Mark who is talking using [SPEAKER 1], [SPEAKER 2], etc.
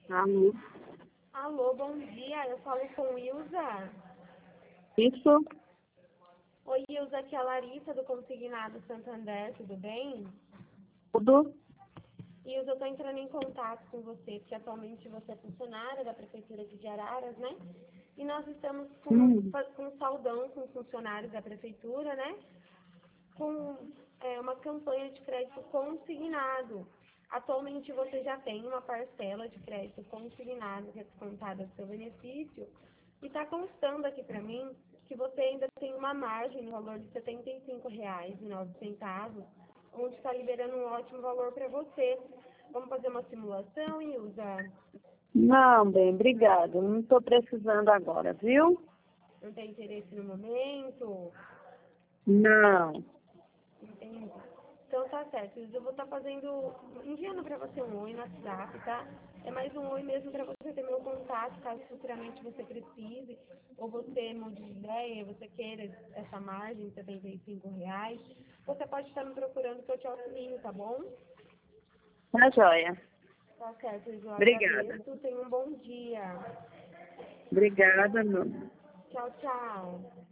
[SPEAKER 1] Alô?
[SPEAKER 2] Alô, bom dia. Eu falo com Ilza.
[SPEAKER 1] Isso?
[SPEAKER 2] Oi, Ilza, aqui é a Larissa do Consignado Santander, tudo bem?
[SPEAKER 1] Tudo?
[SPEAKER 2] Ilza, eu estou entrando em contato com você, porque atualmente você é funcionária da Prefeitura de Araras, né? E nós estamos com um saldão com funcionários da Prefeitura, né? Com uma campanha de crédito consignado. Atualmente você já tem uma parcela de crédito consignado que é descontada do seu benefício e está constando aqui para mim que você ainda tem uma margem no valor de R$ 75,09, onde está liberando um ótimo valor para você. Vamos fazer uma simulação, Ilza?
[SPEAKER 1] Não, bem, obrigada. Não estou precisando agora, viu?
[SPEAKER 2] Não tem interesse no momento?
[SPEAKER 1] Não.
[SPEAKER 2] Entendi. Então tá certo, eu vou estar enviando para você um oi no WhatsApp, tá? É mais um oi mesmo para você ter meu contato, caso futuramente você precise, ou você mude de ideia, você queira essa margem de R$ 75, você pode estar me procurando que eu te auxilio, tá bom?
[SPEAKER 1] Tá joia.
[SPEAKER 2] Tá certo, eu
[SPEAKER 1] Obrigada.
[SPEAKER 2] agradeço, tenha um bom dia.
[SPEAKER 1] Obrigada, meu.
[SPEAKER 2] Tchau, tchau.